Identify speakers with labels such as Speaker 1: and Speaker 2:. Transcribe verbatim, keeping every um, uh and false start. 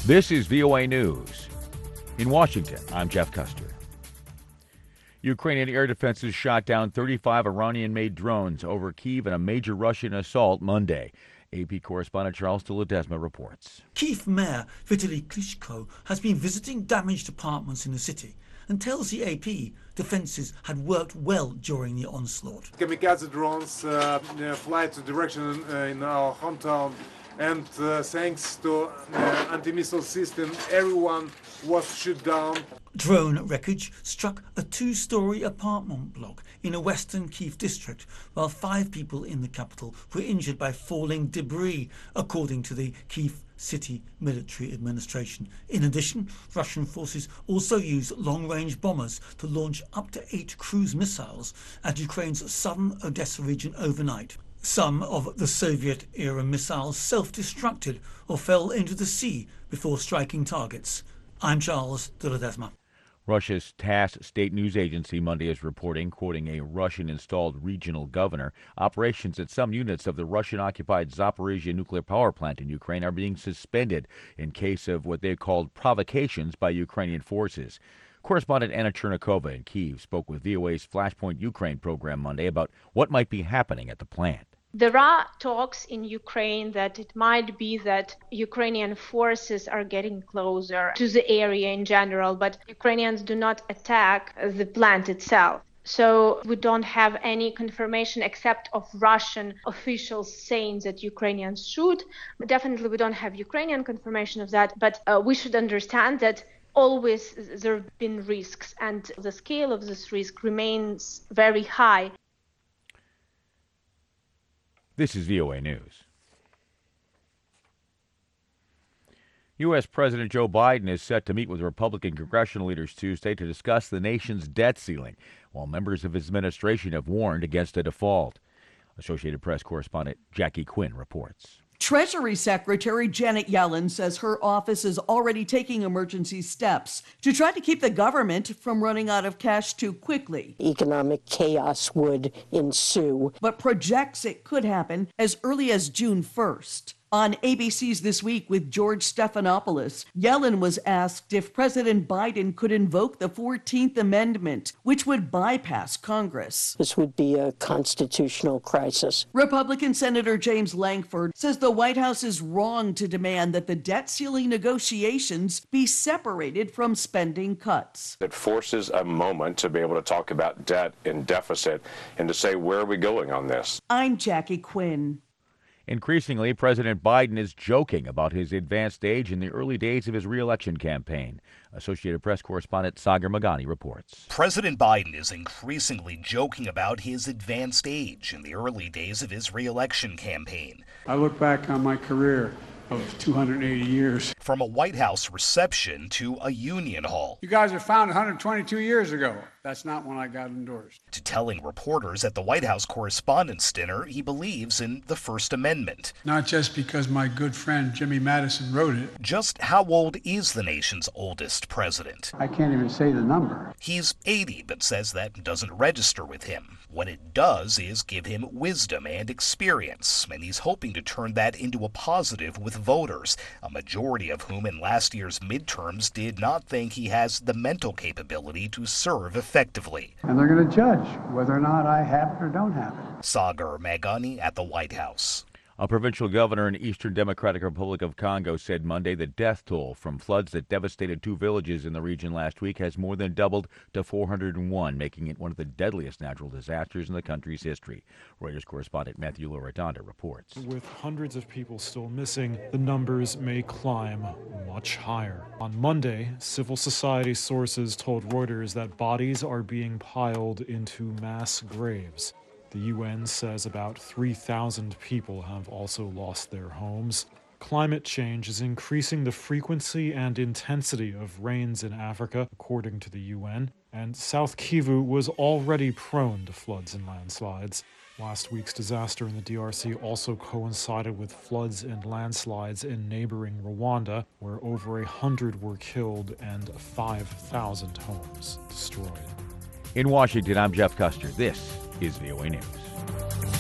Speaker 1: This is V O A News. In Washington, I'm Jeff Custer. Ukrainian air defenses shot down thirty-five Iranian-made drones over Kyiv in a major Russian assault Monday. A P correspondent Charles de Ledesma reports.
Speaker 2: Kyiv Mayor Vitaly Klitschko has been visiting damaged apartments in the city and tells the A P defenses had worked well during the onslaught.
Speaker 3: Kamikaze drones uh, fly to direction uh, in our hometown, and uh, thanks to uh, anti-missile system, everyone was shot down.
Speaker 2: Drone wreckage struck a two-story apartment block in a western Kyiv district, while five people in the capital were injured by falling debris, according to the Kyiv City Military Administration. In addition, Russian forces also used long-range bombers to launch up to eight cruise missiles at Ukraine's southern Odessa region overnight. Some of the Soviet-era missiles self-destructed or fell into the sea before striking targets. I'm Charles de Ledesma.
Speaker 1: Russia's TASS state news agency Monday is reporting, quoting a Russian-installed regional governor, operations at some units of the Russian-occupied Zaporizhzhia nuclear power plant in Ukraine are being suspended in case of what they called provocations by Ukrainian forces. Correspondent Anna Chernikova in Kyiv spoke with V O A's Flashpoint Ukraine program Monday about what might be happening at the plant.
Speaker 4: There are talks in Ukraine that it might be that Ukrainian forces are getting closer to the area in general, but Ukrainians do not attack the plant itself. So we don't have any confirmation except of Russian officials saying that Ukrainians should. But definitely we don't have Ukrainian confirmation of that, but uh, we should understand that always there have been risks, and the scale of this risk remains very high.
Speaker 1: This is V O A News. U S. President Joe Biden is set to meet with Republican congressional leaders Tuesday to discuss the nation's debt ceiling, while members of his administration have warned against a default. Associated Press correspondent Jackie Quinn reports.
Speaker 5: Treasury Secretary Janet Yellen says her office is already taking emergency steps to try to keep the government from running out of cash too quickly.
Speaker 6: Economic chaos would ensue,
Speaker 5: but projects it could happen as early as June first. On A B C's This Week with George Stephanopoulos, Yellen was asked if President Biden could invoke the fourteenth Amendment, which would bypass Congress.
Speaker 6: This would be a constitutional crisis.
Speaker 5: Republican Senator James Lankford says the White House is wrong to demand that the debt ceiling negotiations be separated from spending cuts.
Speaker 7: It forces a moment to be able to talk about debt and deficit and to say, where are we going on this?
Speaker 5: I'm Jackie Quinn.
Speaker 1: Increasingly, President Biden is joking about his advanced age in the early days of his re-election campaign. Associated Press correspondent Sagar Magani reports.
Speaker 8: President Biden is increasingly joking about his advanced age in the early days of his re-election campaign.
Speaker 9: I look back on my career of two hundred eighty years.
Speaker 8: From a White House reception to a union hall.
Speaker 9: You guys were founded one hundred twenty-two years ago. That's not when I got endorsed.
Speaker 8: To telling reporters at the White House Correspondents' Dinner he believes in the First Amendment.
Speaker 9: Not just because my good friend Jimmy Madison wrote it.
Speaker 8: Just how old is the nation's oldest president?
Speaker 9: I can't even say the number.
Speaker 8: He's eighty, but says that doesn't register with him. What it does is give him wisdom and experience, and he's hoping to turn that into a positive with voters, a majority of whom in last year's midterms did not think he has the mental capability to serve effectively.
Speaker 9: And they're going to judge whether or not I have it or don't have it.
Speaker 8: Sagar Magani at the White House.
Speaker 1: A provincial governor in Eastern Democratic Republic of Congo said Monday the death toll from floods that devastated two villages in the region last week has more than doubled to four hundred one, making it one of the deadliest natural disasters in the country's history. Reuters correspondent Matthew Loredanda reports.
Speaker 10: With hundreds of people still missing, the numbers may climb much higher. On Monday, civil society sources told Reuters that bodies are being piled into mass graves. The U N says about three thousand people have also lost their homes. Climate change is increasing the frequency and intensity of rains in Africa, according to the U N, and South Kivu was already prone to floods and landslides. Last week's disaster in the D R C also coincided with floods and landslides in neighboring Rwanda, where over a hundred were killed and five thousand homes destroyed.
Speaker 1: In Washington, I'm Jeff Custer. This is V O A News.